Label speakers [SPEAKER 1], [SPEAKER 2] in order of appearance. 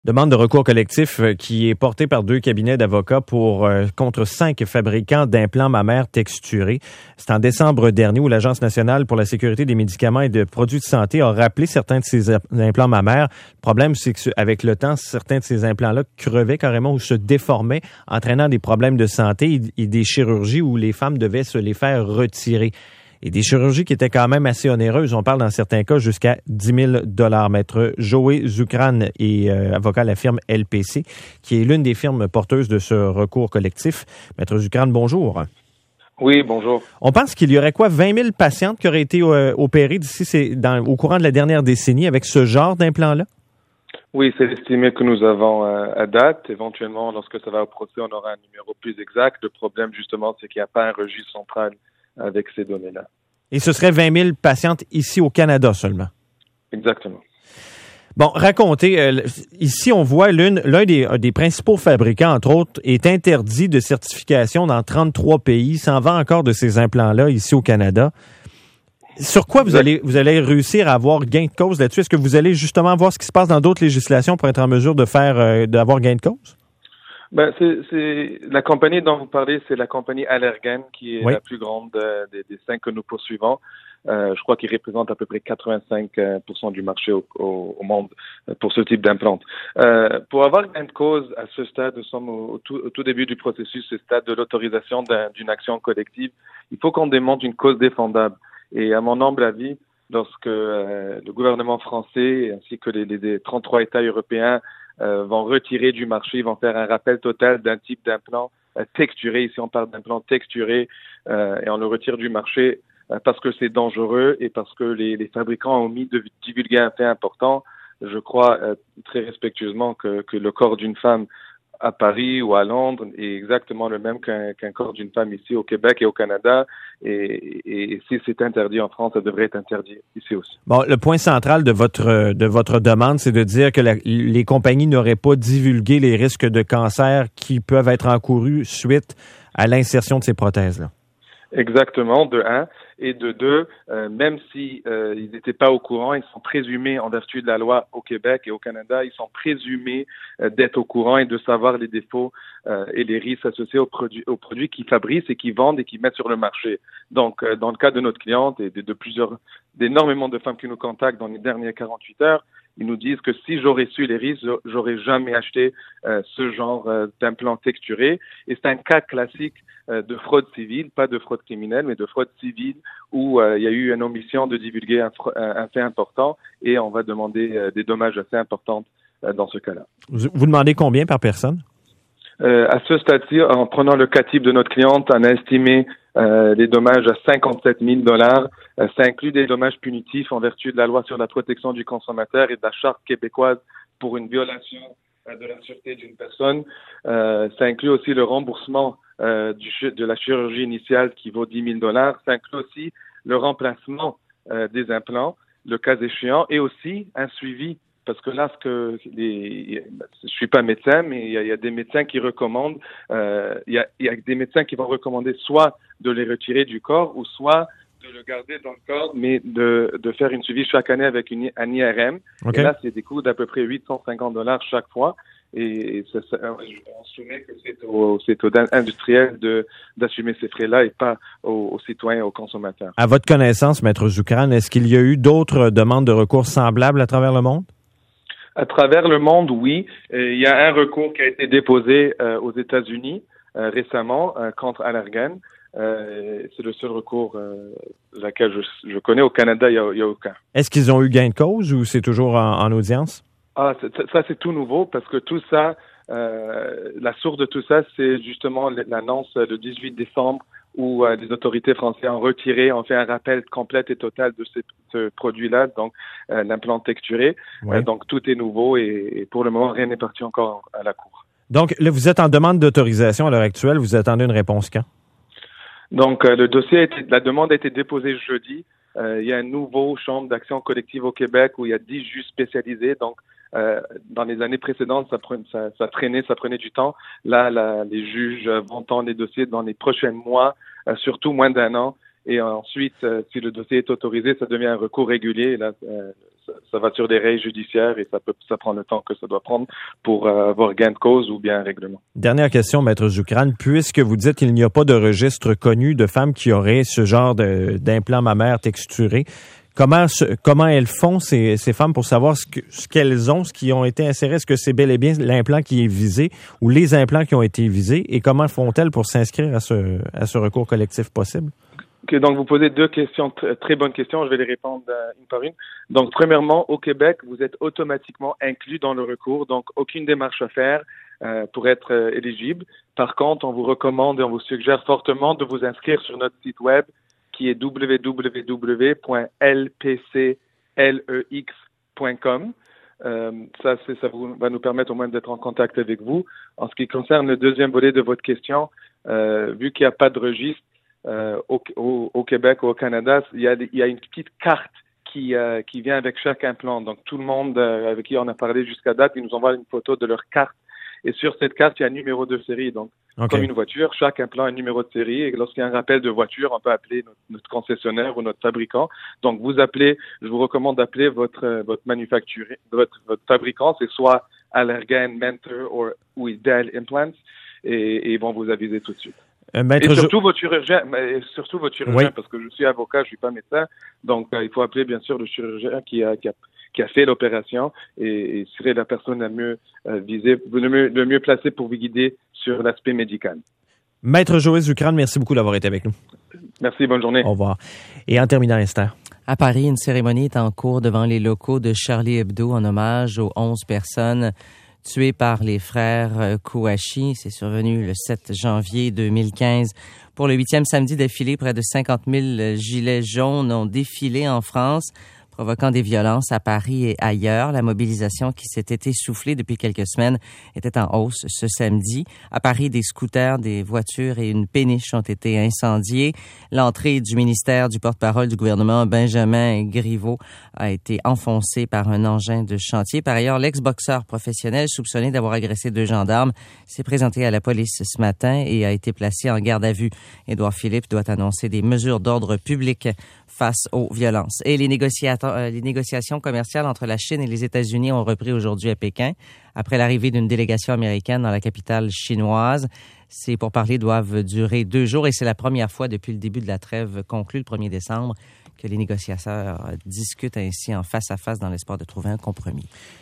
[SPEAKER 1] Demande de recours collectif qui est portée par 2 cabinets d'avocats contre 5 fabricants d'implants mammaires texturés. C'est en décembre dernier où l'Agence nationale pour la sécurité des médicaments et de produits de santé a rappelé certains de ces implants mammaires. Le problème, c'est qu'avec le temps, certains de ces implants-là crevaient carrément ou se déformaient, entraînant des problèmes de santé et des chirurgies où les femmes devaient se les faire retirer. Et des chirurgies qui étaient quand même assez onéreuses. On parle dans certains cas jusqu'à 10 000 Maître Joé Zucran est avocat à la firme LPC, qui est l'une des firmes porteuses de ce recours collectif. Maître Zucran, bonjour.
[SPEAKER 2] Oui, bonjour.
[SPEAKER 1] On pense qu'il y aurait 20 000 patientes qui auraient été opérées d'ici au courant de la dernière décennie avec ce genre d'implant-là?
[SPEAKER 2] Oui, c'est l'estimé que nous avons à date. Éventuellement, lorsque ça va au procès, on aura un numéro plus exact. Le problème, justement, c'est qu'il n'y a pas un registre central avec ces données-là.
[SPEAKER 1] Et ce serait 20 000 patientes ici au Canada seulement?
[SPEAKER 2] Exactement.
[SPEAKER 1] Bon, racontez. Ici, on voit l'un des principaux fabricants, entre autres, est interdit de certification dans 33 pays. S'en vend encore de ces implants-là ici au Canada. Sur quoi vous allez réussir à avoir gain de cause là-dessus? Est-ce que vous allez justement voir ce qui se passe dans d'autres législations pour être en mesure d'avoir gain de cause?
[SPEAKER 2] Ben, c'est la compagnie dont vous parlez, c'est la compagnie Allergan qui est la plus grande des 5 que nous poursuivons. Je crois qu'il représente à peu près 85% du marché au monde pour ce type d'implant. Pour avoir gain de cause à ce stade, nous sommes au tout début du processus, ce stade de l'autorisation d'une action collective. Il faut qu'on démontre une cause défendable. Et à mon humble avis, lorsque le gouvernement français ainsi que les 33 États européens vont retirer du marché, ils vont faire un rappel total d'un type d'implant texturé. Ici, on parle d'implant texturé et on le retire du marché parce que c'est dangereux et parce que les fabricants ont omis de divulguer un fait important. Je crois très respectueusement que le corps d'une femme à Paris ou à Londres est exactement le même qu'un corps d'une femme ici au Québec et au Canada. Et si c'est interdit en France, ça devrait être interdit ici aussi.
[SPEAKER 1] Bon, le point central de votre demande, c'est de dire que les compagnies n'auraient pas divulgué les risques de cancer qui peuvent être encourus suite à l'insertion de ces prothèses-là.
[SPEAKER 2] Exactement, de 1. Et de 2, même si ils n'étaient pas au courant, ils sont présumés, en vertu de la loi au Québec et au Canada, ils sont présumés d'être au courant et de savoir les défauts et les risques associés aux produits qu'ils fabriquent et qu'ils vendent et qu'ils mettent sur le marché. Donc, dans le cas de notre cliente et d'énormément de femmes qui nous contactent dans les dernières 48 heures, ils nous disent que si j'aurais su les risques, j'aurais jamais acheté ce genre d'implant texturé. Et c'est un cas classique de fraude civile, pas de fraude criminelle, mais de fraude civile où il y a eu une omission de divulguer un fait important et on va demander des dommages assez importants dans ce cas-là.
[SPEAKER 1] Vous demandez combien par personne?
[SPEAKER 2] À ce stade-ci, en prenant le cas type de notre cliente, on a estimé les dommages à 57 000 $. Ça inclut des dommages punitifs en vertu de la loi sur la protection du consommateur et de la charte québécoise pour une violation de la sûreté d'une personne. Ça inclut aussi le remboursement de la chirurgie initiale qui vaut 10 000 $. Ça inclut aussi le remplacement des implants, le cas échéant, et aussi un suivi. Parce que là, je suis pas médecin, mais il y a des médecins qui recommandent, il y a des médecins qui vont recommander soit de les retirer du corps ou soit de le garder dans le corps, mais de faire une suivi chaque année avec un IRM. Okay. Et là, c'est des coûts d'à peu près 850 $ chaque fois. Et on soumet que c'est aux industriels d'assumer ces frais-là et pas aux citoyens, aux consommateurs.
[SPEAKER 1] À votre connaissance, Maître Zucran, est-ce qu'il y a eu d'autres demandes de recours semblables à travers le monde?
[SPEAKER 2] À travers le monde, oui. Il y a un recours qui a été déposé aux États-Unis récemment contre Allergan. C'est le seul recours laquelle je connais. Au Canada, il y a aucun.
[SPEAKER 1] Est-ce qu'ils ont eu gain de cause ou c'est toujours en audience?
[SPEAKER 2] Ça c'est tout nouveau parce que tout ça, la source de tout ça, c'est justement l'annonce le 18 décembre où les autorités françaises ont fait un rappel complet et total de ce produit-là, donc l'implant texturé. Ouais. Donc tout est nouveau et pour le moment, rien n'est parti encore à la Cour.
[SPEAKER 1] Donc là, vous êtes en demande d'autorisation à l'heure actuelle. Vous attendez une réponse quand?
[SPEAKER 2] Donc la demande a été déposée jeudi. Il y a une nouvelle chambre d'action collective au Québec où il y a 10 juges spécialisés. Donc dans les années précédentes, ça prenait du temps. Là, les juges vont entendre les dossiers dans les prochains mois, surtout moins d'1 an. Et ensuite, si le dossier est autorisé, ça devient un recours régulier. Et là, ça va sur des rails judiciaires et ça prend le temps que ça doit prendre pour avoir gain de cause ou bien un règlement.
[SPEAKER 1] Dernière question, Maître Joukran. Puisque vous dites qu'il n'y a pas de registre connu de femmes qui auraient ce genre d'implant mammaire texturé, comment elles font, ces femmes, pour savoir ce qu'elles ont, ce qui ont été insérés? Est-ce que c'est bel et bien l'implant qui est visé ou les implants qui ont été visés? Et comment font-elles pour s'inscrire à ce recours collectif possible?
[SPEAKER 2] Okay, donc, vous posez deux questions, très bonnes questions. Je vais les répondre une par une. Donc, premièrement, au Québec, vous êtes automatiquement inclus dans le recours. Donc, aucune démarche à faire pour être éligible. Par contre, on vous recommande et on vous suggère fortement de vous inscrire sur notre site web qui est www.lpclex.com. Ça va nous permettre au moins d'être en contact avec vous. En ce qui concerne le deuxième volet de votre question, vu qu'il n'y a pas de registre au Québec ou au Canada, il y a une petite carte qui vient avec chaque implant. Donc, tout le monde avec qui on a parlé jusqu'à date, ils nous envoient une photo de leur carte. Et sur cette carte, il y a un numéro de série. Donc, Comme une voiture, chaque implant a un numéro de série. Et lorsqu'il y a un rappel de voiture, on peut appeler notre concessionnaire ou notre fabricant. Donc, je vous recommande d'appeler votre manufacturier, votre fabricant. C'est soit Allergan, Mentor ou Ideal Implants. Et ils vont vous aviser tout de suite. Et surtout votre chirurgien, oui. Parce que je suis avocat, je suis pas médecin. Donc, il faut appeler, bien sûr, le chirurgien qui a fait l'opération et serait la personne la mieux visée, le mieux placée pour vous guider sur l'aspect médical.
[SPEAKER 1] Maître Joël Joukran, merci beaucoup d'avoir été avec nous.
[SPEAKER 2] Merci, bonne journée.
[SPEAKER 1] Au revoir. Et en terminant, Esther.
[SPEAKER 3] À Paris, une cérémonie est en cours devant les locaux de Charlie Hebdo en hommage aux 11 personnes tuées par les frères Kouachi. C'est survenu le 7 janvier 2015. Pour le 8e samedi d'affilée, près de 50 000 gilets jaunes ont défilé en France, provoquant des violences à Paris et ailleurs. La mobilisation qui s'était essoufflée depuis quelques semaines était en hausse ce samedi. À Paris, des scooters, des voitures et une péniche ont été incendiés. L'entrée du ministère du porte-parole du gouvernement, Benjamin Griveaux, a été enfoncée par un engin de chantier. Par ailleurs, l'ex-boxeur professionnel soupçonné d'avoir agressé 2 gendarmes s'est présenté à la police ce matin et a été placé en garde à vue. Édouard Philippe doit annoncer des mesures d'ordre public face aux violences. Et les négociations commerciales entre la Chine et les États-Unis ont repris aujourd'hui à Pékin après l'arrivée d'une délégation américaine dans la capitale chinoise. Ces pourparlers doivent durer 2 jours et c'est la première fois depuis le début de la trêve conclue le 1er décembre que les négociateurs discutent ainsi en face à face dans l'espoir de trouver un compromis.